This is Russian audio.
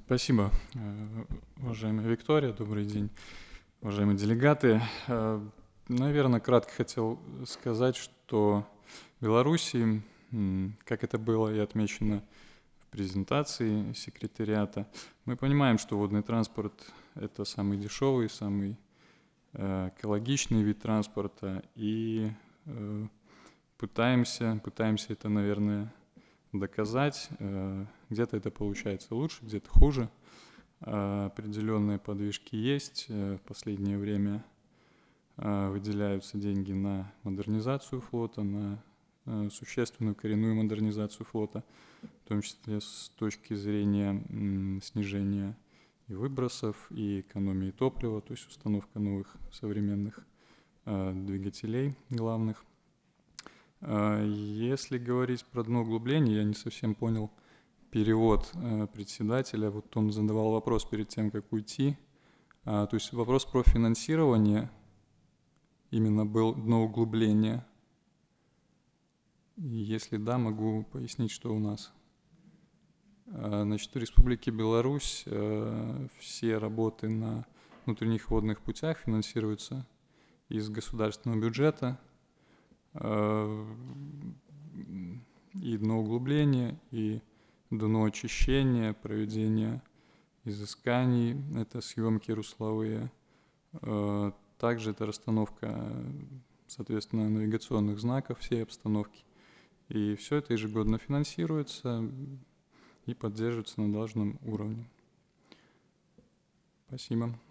Спасибо, уважаемая Виктория. Добрый день, уважаемые делегаты. Наверное, кратко хотел сказать, что в Беларуси, как это было и отмечено в презентации секретариата, мы понимаем, что водный транспорт — это самый дешевый, самый экологичный вид транспорта, и пытаемся это, наверное, доказать. Где-то это получается лучше, где-то хуже. Определенные подвижки есть. В последнее время выделяются деньги на модернизацию флота, на существенную коренную модернизацию флота, в том числе с точки зрения снижения и выбросов, и экономии топлива, то есть установка новых современных двигателей главных. Если говорить про дно углубления, я не совсем понял перевод председателя. Вот он задавал вопрос перед тем, как уйти. То есть вопрос про финансирование именно был дно углубления. И если да, могу пояснить, что у нас. Значит, в Республике Беларусь все работы на внутренних водных путях финансируются из государственного бюджета. И дноуглубление, и дноочищение, проведение изысканий, это съемки русловые. Также это расстановка, соответственно, навигационных знаков всей обстановки. И все это ежегодно финансируется и поддерживается на должном уровне. Спасибо.